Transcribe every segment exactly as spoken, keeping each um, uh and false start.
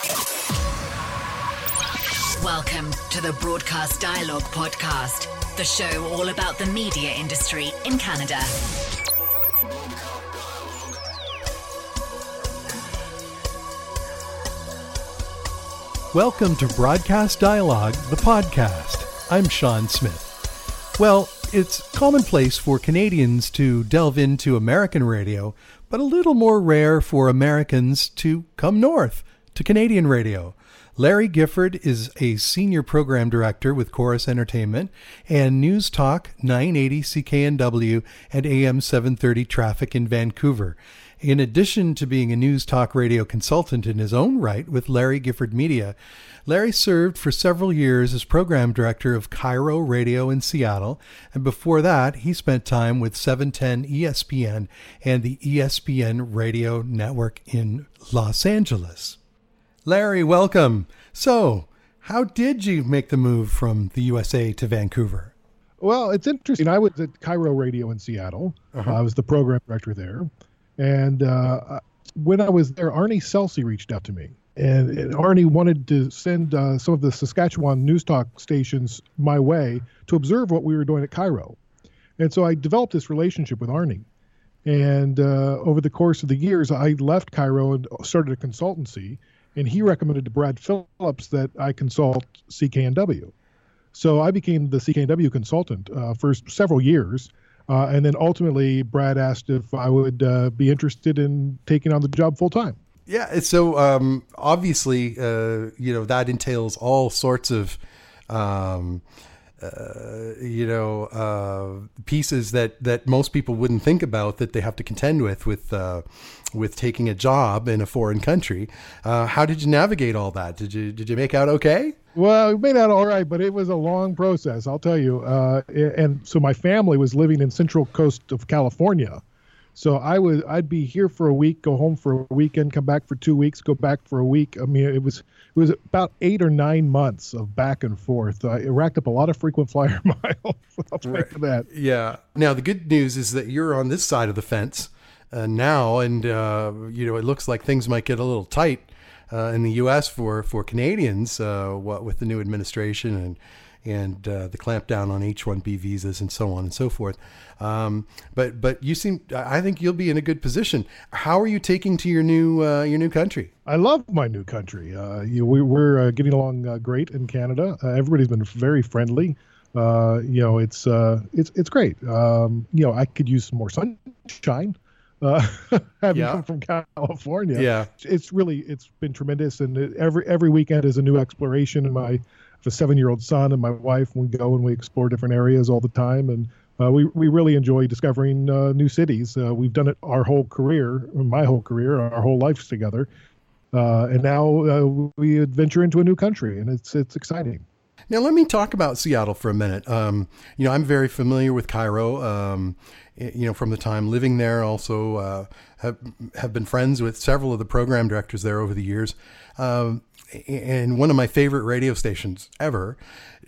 Welcome to the Broadcast Dialogue Podcast, the show all about the media industry in Canada. Welcome to Broadcast Dialogue, the podcast. I'm Sean Smith. Well, it's commonplace for Canadians to delve into American radio, but a little more rare for Americans to come north to Canadian radio. Larry Gifford is a senior program director with Chorus Entertainment and News Talk nine eighty C K N W and A M seven thirty Traffic in Vancouver. In addition to being a news talk radio consultant in his own right with Larry Gifford Media, Larry served for several years as program director of Cairo Radio in Seattle, and before that, he spent time with seven ten E S P N and the E S P N Radio Network in Los Angeles. Larry, welcome. So, how did you make the move from the U S A to Vancouver? Well, it's interesting. I was at Cairo Radio in Seattle. Uh-huh. I was the program director there. And uh, when I was there, Arnie Selsey reached out to me. And, and Arnie wanted to send uh, some of the Saskatchewan news talk stations my way to observe what we were doing at Cairo. And so I developed this relationship with Arnie. And uh, over the course of the years, I left Cairo and started a consultancy. And he recommended to Brad Phillips that I consult C K N W. So I became the C K N W consultant uh, for several years. Uh, and then ultimately, Brad asked if I would uh, be interested in taking on the job full time. Yeah. So um, obviously, uh, you know, that entails all sorts of, um, uh, you know, uh, pieces that, that most people wouldn't think about that they have to contend with, with, uh, with taking a job in a foreign country. Uh, how did you navigate all that? Did you, did you make out okay? Well, we made out all right, but it was a long process, I'll tell you. Uh, and so my family was living in Central Coast of California. So I would, I'd be here for a week, go home for a weekend, come back for two weeks, go back for a week. I mean, it was it was about eight or nine months of back and forth. Uh, it racked up a lot of frequent flyer miles. I'll tell you that. Yeah. Now, the good news is that you're on this side of the fence uh, now, and, uh, you know, it looks like things might get a little tight uh, in the U S for, for Canadians, uh, what with the new administration and and uh, the clampdown on H one B visas and so on and so forth. Um, but but you seem, I think you'll be in a good position. How are you taking to your new uh, your new country? I love my new country. Uh, you know, we, we're uh, getting along uh, great in Canada. Uh, everybody's been very friendly. Uh, you know, it's uh, it's it's great. Um, you know, I could use some more sunshine. Uh, having yeah. come from California, yeah, it's really it's been tremendous. And it, every every weekend is a new exploration. And my a seven-year-old son and my wife, we go and we explore different areas all the time, and uh, we we really enjoy discovering uh, new cities. Uh, we've done it our whole career, my whole career, our whole lives together, uh, and now uh, we adventure into a new country, and it's it's exciting. Now let me talk about Seattle for a minute. Um, you know, I'm very familiar with Cairo. Um, you know, from the time living there, also uh, have have been friends with several of the program directors there over the years. Um, and one of my favorite radio stations ever.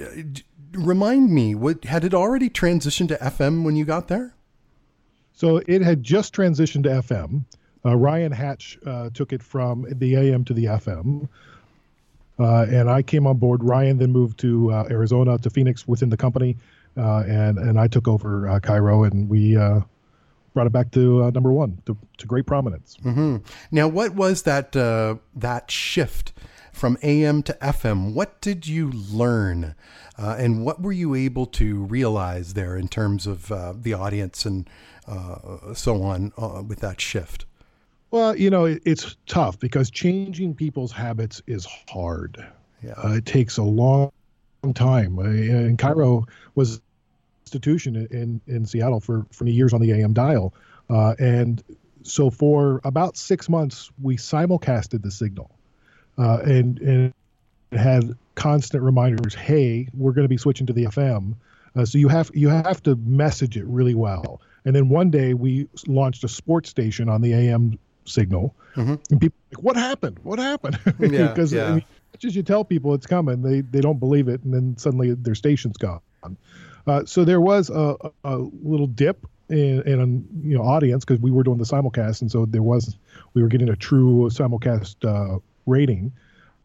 Remind me, what had it already transitioned to F M when you got there? So it had just transitioned to F M. Uh, Ryan Hatch uh, took it from the A M to the F M. Uh, and I came on board. Ryan then moved to uh, Arizona, to Phoenix within the company. Uh, and, and I took over uh, Cairo, and we uh, brought it back to uh, number one, to, to great prominence. Mm-hmm. Now, what was that uh, that shift from A M to F M? What did you learn, uh, and what were you able to realize there in terms of uh, the audience and uh, so on uh, with that shift? Well, you know, it, it's tough because changing people's habits is hard. Yeah. Uh, it takes a long, long time. Uh, and Cairo was an institution in, in Seattle for, for many years on the A M dial. Uh, and so for about six months, we simulcasted the signal. Uh, and, and had constant reminders, hey, we're going to be switching to the F M. Uh, so you have you have to message it really well. And then one day we launched a sports station on the A M signal. Mm-hmm. And people are like, what happened? What happened? Yeah, because yeah. I mean, as much as you tell people it's coming, they, they don't believe it. And then suddenly their station's gone. Uh, so there was a, a little dip in, in you know audience because we were doing the simulcast. And so there was we were getting a true simulcast uh rating.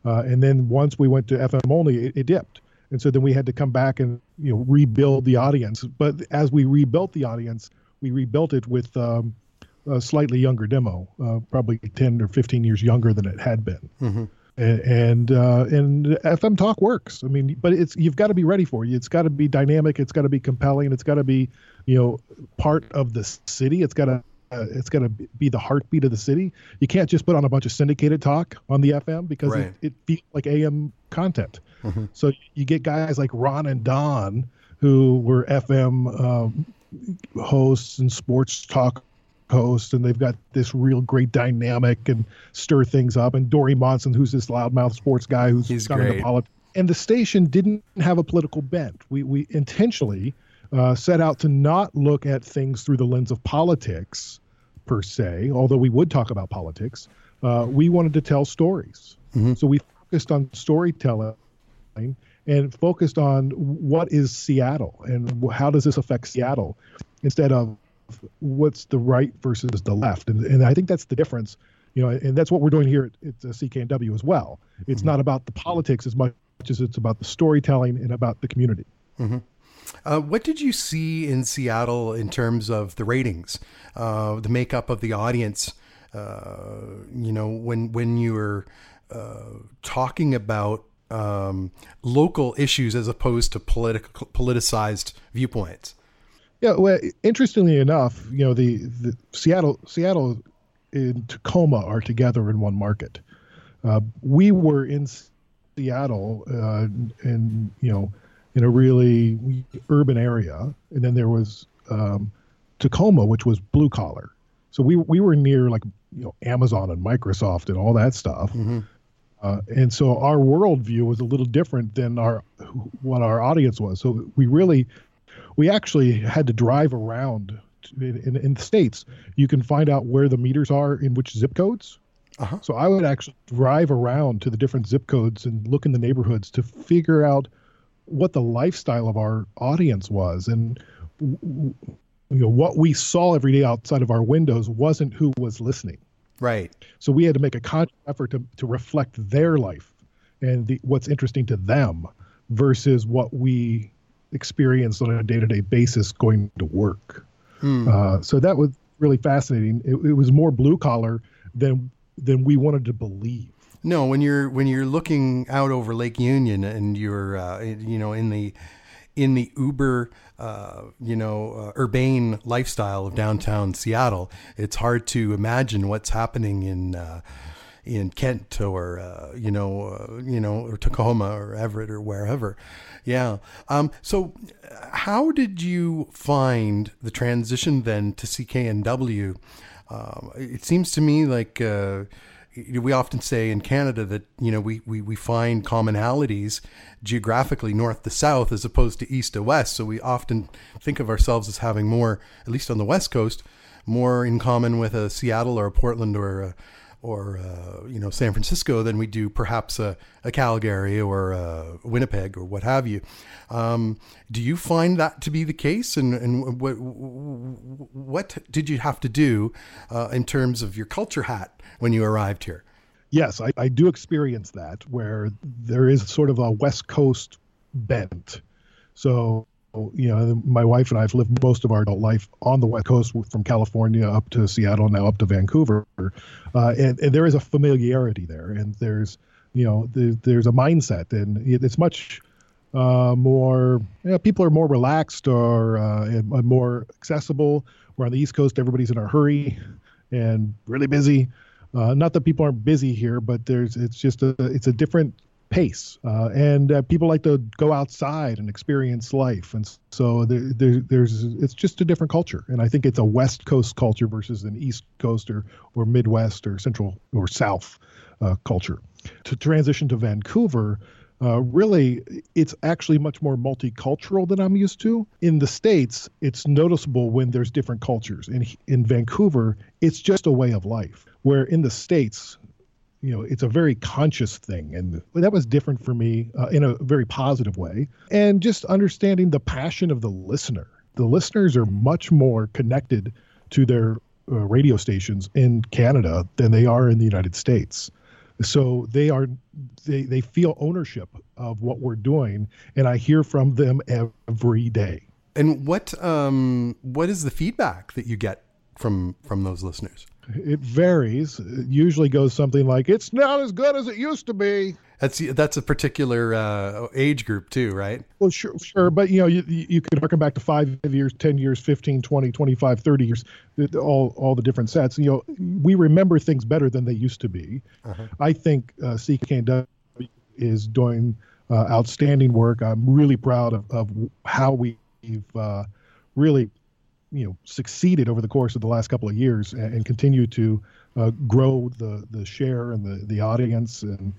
Uh, and then once we went to F M only, it, it dipped. And so then we had to come back and, you know, rebuild the audience. But as we rebuilt the audience, we rebuilt it with um, a slightly younger demo, uh, probably ten or fifteen years younger than it had been. Mm-hmm. And and, uh, and F M talk works. I mean, but it's you've got to be ready for it. It's got to be dynamic. It's got to be compelling. It's got to be, you know, part of the city. It's got to uh, it's got to be the heartbeat of the city. You can't just put on a bunch of syndicated talk on the F M because right. it, it feels like A M content. Mm-hmm. So you get guys like Ron and Don who were F M um, hosts and sports talk hosts, and they've got this real great dynamic and stir things up. And Dory Monson, who's this loudmouth sports guy who's He's gone great. into politics. And the station didn't have a political bent. We we intentionally uh, set out to not look at things through the lens of politics per se, although we would talk about politics. Uh, we wanted to tell stories. Mm-hmm. So we focused on storytelling and focused on what is Seattle and how does this affect Seattle instead of what's the right versus the left. And, and I think that's the difference, you know, and that's what we're doing here at, at C K N W as well. It's mm-hmm. not about the politics as much as it's about the storytelling and about the community. Mm-hmm. Uh, what did you see in Seattle in terms of the ratings, uh, the makeup of the audience? Uh, you know, when, when you were uh, talking about Um, local issues as opposed to political politicized viewpoints. Yeah, well, interestingly enough, you know, the, the Seattle, Seattle and Tacoma are together in one market. Uh, we were in Seattle, uh, in you know, in a really urban area, and then there was um, Tacoma, which was blue collar. So we we were near like you know Amazon and Microsoft and all that stuff. Mm-hmm. Uh, and so our worldview was a little different than our what our audience was. So we really, we actually had to drive around in, in, in the States. You can find out where the meters are in which zip codes. Uh-huh. So I would actually drive around to the different zip codes and look in the neighborhoods to figure out what the lifestyle of our audience was. And you know what we saw every day outside of our windows wasn't who was listening. Right. So we had to make a conscious effort to, to reflect their life and the, what's interesting to them versus what we experience on a day-to-day basis going to work. Hmm. Uh, so that was really fascinating. It, it was more blue collar than than we wanted to believe. No, when you're when you're looking out over Lake Union and you're uh, you know in the in the uber, uh, you know, uh, urbane lifestyle of downtown Seattle, it's hard to imagine what's happening in uh, in Kent or uh, you know, uh, you know, or Tacoma or Everett or wherever. Yeah. Um, so, how did you find the transition then to C K N W? Um, it seems to me like. Uh, We often say in Canada that, you know, we, we, we find commonalities geographically north to south as opposed to east to west. So we often think of ourselves as having more, at least on the West Coast, more in common with a Seattle or a Portland or a, or uh, you know, San Francisco than we do perhaps a, a Calgary or a Winnipeg or what have you. Um, do you find that to be the case? And, and what, what did you have to do uh, in terms of your culture hat when you arrived here? Yes, I, I do experience that where there is sort of a West Coast bent. So, you know, my wife and I have lived most of our adult life on the West Coast from California up to Seattle, now up to Vancouver. Uh, and, and there is a familiarity there. And there's, you know, there, there's a mindset. And it's much uh, more, you know, people are more relaxed or uh, and more accessible. Where on the East Coast, everybody's in a hurry and really busy. Uh, not that people aren't busy here, but there's it's just a it's a different pace, uh, and uh, people like to go outside and experience life, and so there, there, there's it's just a different culture, and I think it's a West Coast culture versus an East Coast or or Midwest or Central or South uh, culture. To transition to Vancouver, uh, really, it's actually much more multicultural than I'm used to. In the States, it's noticeable when there's different cultures. In in Vancouver, it's just a way of life. Where in the States, you know, it's a very conscious thing. And that was different for me uh, in a very positive way. And just understanding the passion of the listener. The listeners are much more connected to their uh, radio stations in Canada than they are in the United States. So they are they they feel ownership of what we're doing, and I hear from them every day. And what um what is the feedback that you get from from those listeners? It varies. It usually goes something like, "It's not as good as it used to be." That's that's a particular uh, age group too, right? Well, sure, sure. But, you know, you, you could harken back to five years, ten years, fifteen, twenty, twenty-five, thirty years, all all the different sets. You know, we remember things better than they used to be. Uh-huh. I think uh, C K N W is doing uh, outstanding work. I'm really proud of, of how we've uh, really, you know, succeeded over the course of the last couple of years and, and continue to uh, grow the the share and the, the audience. And,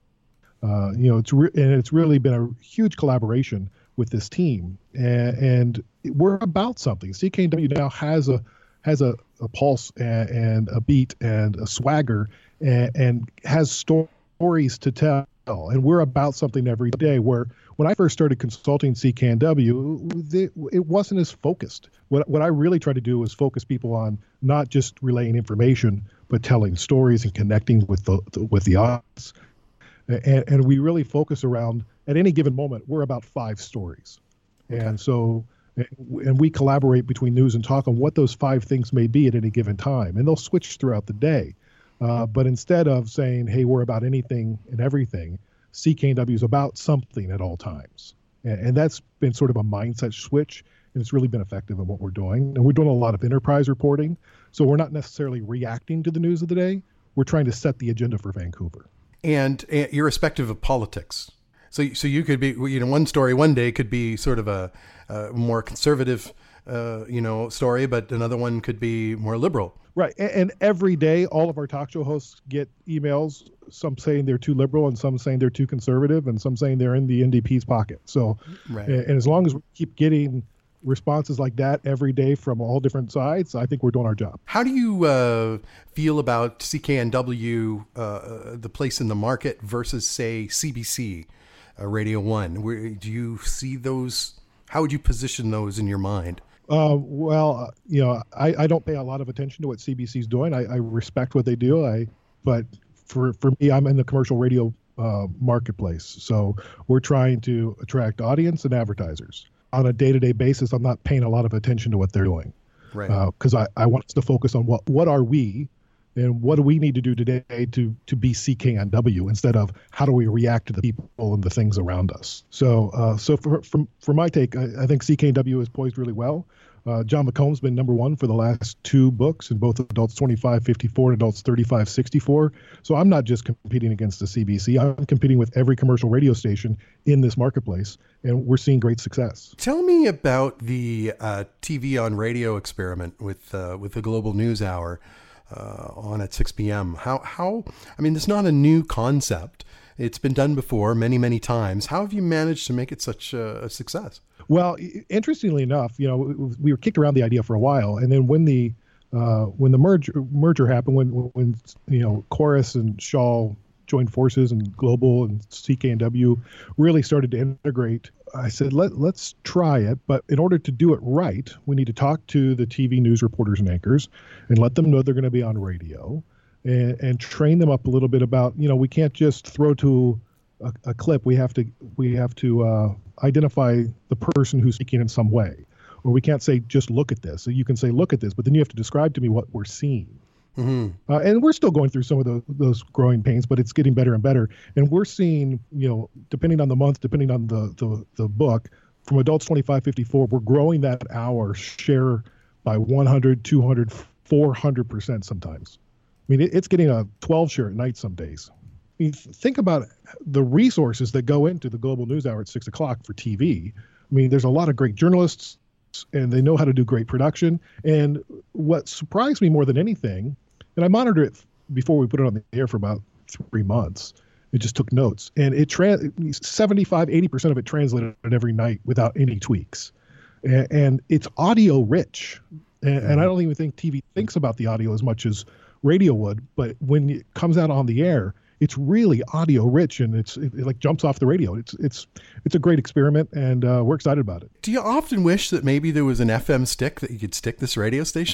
uh, you know, it's re- and it's really been a huge collaboration with this team. And, and we're about something. C K N W now has a has a, a pulse and, and a beat and a swagger and, and has sto- stories to tell. And we're about something every day, where when I first started consulting C K N W, it wasn't as focused. What what I really tried to do was focus people on not just relaying information, but telling stories and connecting with the, the with the audience. And, and we really focus around, at any given moment, we're about five stories. Okay. And so, and we collaborate between news and talk on what those five things may be at any given time. And they'll switch throughout the day. Uh, but instead of saying, hey, we're about anything and everything, C K N W is about something at all times. And, and that's been sort of a mindset switch, and it's really been effective in what we're doing. And we're doing a lot of enterprise reporting, so we're not necessarily reacting to the news of the day. We're trying to set the agenda for Vancouver. And, and irrespective of politics. So so you could be, you know, one story one day could be sort of a, a more conservative, uh, you know, story, but another one could be more liberal. Right. And, and every day, all of our talk show hosts get emails, some saying they're too liberal and some saying they're too conservative and some saying they're in the N D P's pocket. So, right. and, and as long as we keep getting responses like that every day from all different sides, I think we're doing our job. How do you uh, feel about C K N W, uh, the place in the market versus, say, C B C, uh, Radio One? Where, do you see those? How would you position those in your mind? Uh, well, uh, you know, I, I don't pay a lot of attention to what C B C is doing. I, I respect what they do. I, but for, for me, I'm in the commercial radio uh, marketplace. So we're trying to attract audience and advertisers. On a day-to-day basis, I'm not paying a lot of attention to what they're doing. Right. Because uh, I, I want us to focus on what, what are we and what do we need to do today to, to be C K N W instead of how do we react to the people and the things around us. So uh, so for, for, for my take, I, I think C K N W is poised really well. Uh, John McComb's been number one for the last two books in both Adults twenty-five fifty-four and Adults thirty-five sixty-four. So I'm not just competing against the C B C. I'm competing with every commercial radio station in this marketplace, and we're seeing great success. Tell me about the uh, T V on radio experiment with uh, with the Global News Hour uh, on at six p.m. How how I mean, it's not a new concept. It's been done before many, many times. How have you managed to make it such a success? Well, interestingly enough, you know, we were kicked around the idea for a while, and then when the uh, when the merger merger happened, when when you know Chorus and Shaw joined forces, and Global and C K N W really started to integrate, I said, Let let's try it. But in order to do it right, we need to talk to the T V news reporters and anchors, and let them know they're going to be on radio, and and train them up a little bit about, you know, we can't just throw to a, a clip. We have to we have to uh, identify the person who's speaking in some way, or we can't say just look at this. So you can say look at this, but then you have to describe to me what we're seeing. Mm-hmm. Uh, and we're still going through some of those those growing pains, but it's getting better and better. And we're seeing, you know, depending on the month, depending on the the, the book, from Adults twenty-five fifty-four, we're growing that hour share by one hundred, two hundred, four hundred percent sometimes. I mean, it, it's getting a twelve share at night some days. I mean, think about the resources that go into the Global News Hour at six o'clock for T V. I mean, there's a lot of great journalists, and they know how to do great production. And what surprised me more than anything, and I monitored it before we put it on the air for about three months. It just took notes, and it trans seventy-five, eighty percent of it translated every night without any tweaks. And, and it's audio rich. And, and I don't even think T V thinks about the audio as much as radio would, but when it comes out on the air, it's really audio rich, and it's it, it like jumps off the radio. It's it's it's a great experiment, and uh, we're excited about it. Do you often wish that maybe there was an F M stick that you could stick this radio station on?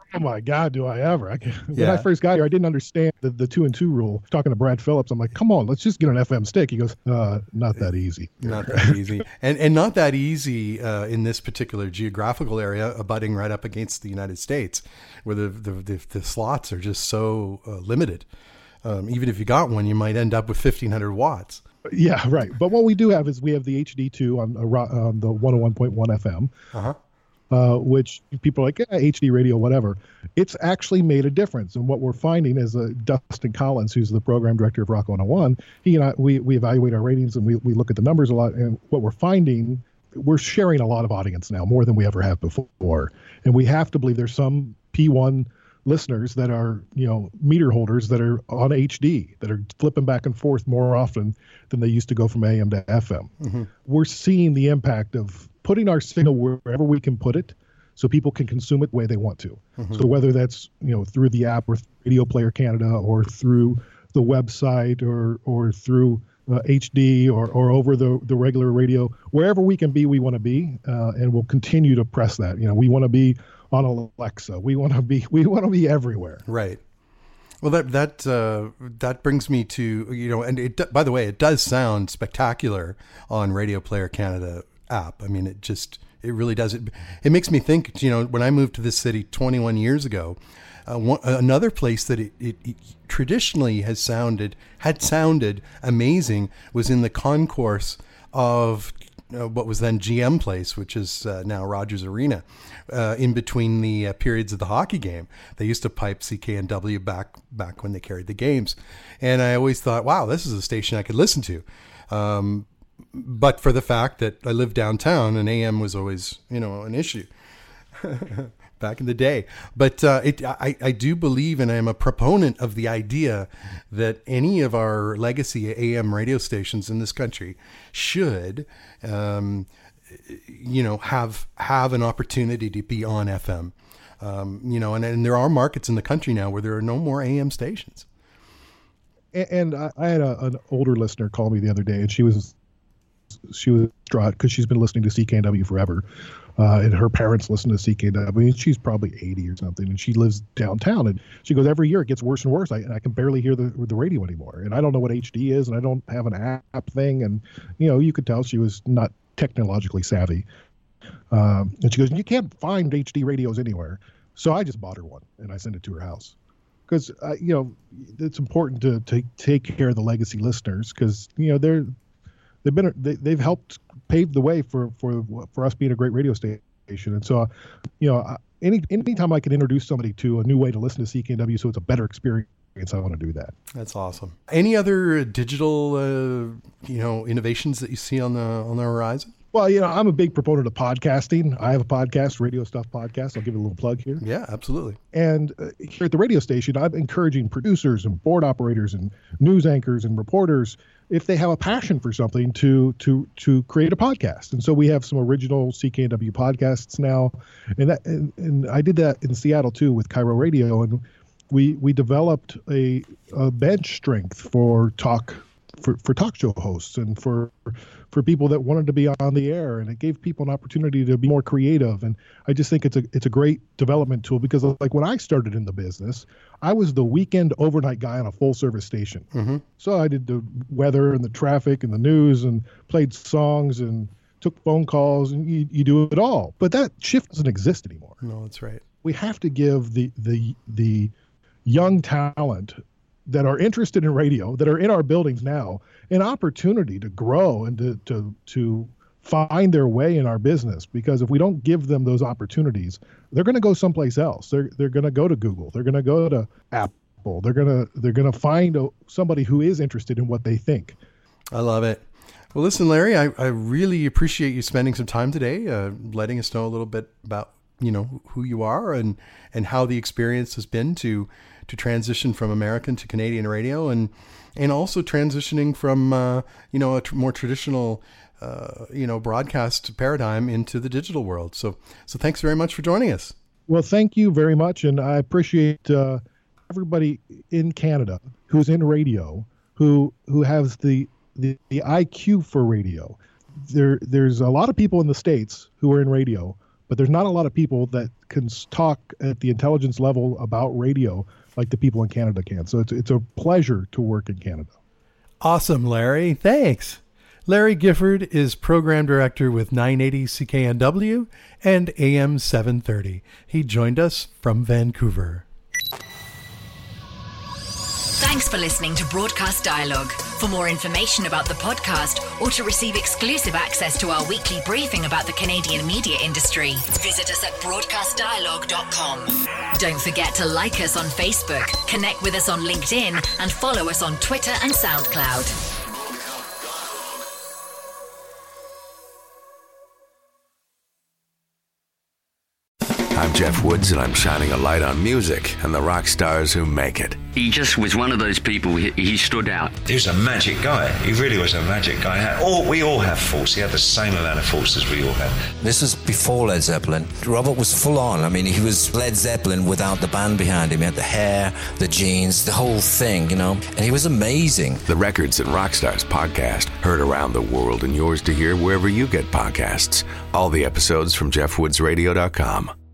Oh my God, do I ever? I can, when Yeah. I first got here, I didn't understand the, the two and two rule. Talking to Brad Phillips, I'm like, come on, let's just get an F M stick. He goes, uh, not that easy. Not that easy. And and not that easy uh, in this particular geographical area, abutting right up against the United States, where the, the, the, the slots are just so uh, limited. Um, even if you got one, you might end up with fifteen hundred watts. Yeah, right. But what we do have is we have the H D two on, on the one oh one point one F M. Uh-huh. Uh, which people are like, yeah, H D radio, whatever. It's actually made a difference. And what we're finding is uh, Dustin Collins, who's the program director of Rock one oh one, he and I, we, we evaluate our ratings and we, we look at the numbers a lot. And what we're finding, we're sharing a lot of audience now, more than we ever have before. And we have to believe there's some P one listeners that are, you know, meter holders that are on H D, that are flipping back and forth more often than they used to go from A M to F M. Mm-hmm. We're seeing the impact of putting our signal wherever we can put it so people can consume it the way they want to. Mm-hmm. So whether that's, you know, through the app or Radio Player Canada or through the website or or through uh, H D or or over the, the regular radio, wherever we can be, we want to be, uh, and we'll continue to press that. You know, we want to be on Alexa. We want to be we want to be everywhere. Right. Well, that that uh, that brings me to, you know, and it, by the way, it does sound spectacular on Radio Player Canada app. I mean, it just, it really does. It, it makes me think, you know, when I moved to this city twenty-one years ago, uh, one, another place that it, it, it traditionally has sounded, had sounded amazing was in the concourse of uh, what was then G M Place, which is uh, now Rogers Arena, uh, in between the uh, periods of the hockey game. They used to pipe C K N W back, back when they carried the games. And I always thought, wow, this is a station I could listen to. Um, But for the fact that I live downtown and A M was always, you know, an issue back in the day. But uh, it, I, I do believe, and I am a proponent of the idea that any of our legacy A M radio stations in this country should, um, you know, have have an opportunity to be on F M. Um, you know, and, and there are markets in the country now where there are no more A M stations. And, and I, I had a, an older listener call me the other day, and she was she was distraught because she's been listening to C K N W forever. Uh, and her parents listen to C K N W. I mean, she's probably eighty or something, and she lives downtown. And she goes, every year it gets worse and worse. I, and I can barely hear the the radio anymore. And I don't know what H D is, and I don't have an app thing. And, you know, you could tell she was not technologically savvy. Um, and she goes, you can't find H D radios anywhere. So I just bought her one, and I sent it to her house. Because, uh, you know, it's important to, to take care of the legacy listeners because, you know, they're, They've been they, they've helped pave the way for, for for us being a great radio station, and so, you know, any anytime I can introduce somebody to a new way to listen to C K N W, so it's a better experience, I want to do that. That's awesome. Any other digital, uh, you know, innovations that you see on the on the horizon? Well, you know, I'm a big proponent of podcasting. I have a podcast, Radio Stuff Podcast. I'll give it a little plug here. Yeah, absolutely. And uh, here at the radio station, I'm encouraging producers and board operators and news anchors and reporters, if they have a passion for something, to to to create a podcast. And so we have some original C K N W podcasts now, and that and, and I did that in Seattle too with Cairo Radio, and we we developed a, a bench strength for talk for, for talk show hosts and for for people that wanted to be on the air, and it gave people an opportunity to be more creative. And I just think it's a it's a great development tool because, like, when I started in the business, I was the weekend overnight guy on a full service station. Mm-hmm. So I did the weather and the traffic and the news and played songs and took phone calls, and you, you do it all. But that shift doesn't exist anymore. No, that's right. We have to give the the the young talent that are interested in radio, that are in our buildings now, an opportunity to grow and to to to find their way in our business. Because if we don't give them those opportunities, they're going to go someplace else. They're they're going to go to Google. They're going to go to Apple. They're going to they're going to find a, somebody who is interested in what they think. I love it. Well, listen, Larry, I, I really appreciate you spending some time today, uh, letting us know a little bit about, you know, who you are and and how the experience has been to to transition from American to Canadian radio, and and also transitioning from uh, you know a tr- more traditional uh, you know broadcast paradigm into the digital world. So so thanks very much for joining us. Well, thank you very much, and I appreciate uh, everybody in Canada who's in radio, who who has the, the the I Q for radio. There there's a lot of people in the States who are in radio, but there's not a lot of people that can talk at the intelligence level about radio like the people in Canada can. So it's it's a pleasure to work in Canada. Awesome, Larry. Thanks. Larry Gifford is program director with nine eighty C K N W and A M seven thirty. He joined us from Vancouver. Thanks for listening to Broadcast Dialogue. For more information about the podcast or to receive exclusive access to our weekly briefing about the Canadian media industry, visit us at broadcast dialogue dot com. Don't forget to like us on Facebook, connect with us on LinkedIn, and follow us on Twitter and SoundCloud. I'm Jeff Woods, and I'm shining a light on music and the rock stars who make it. He just was one of those people, he, he stood out. He was a magic guy. He really was a magic guy. Had, all, we all have faults. He had the same amount of faults as we all had. This was before Led Zeppelin. Robert was full on. I mean, he was Led Zeppelin without the band behind him. He had the hair, the jeans, the whole thing, you know. And he was amazing. The Records and Rockstars podcast, heard around the world and yours to hear wherever you get podcasts. All the episodes from jeff woods radio dot com.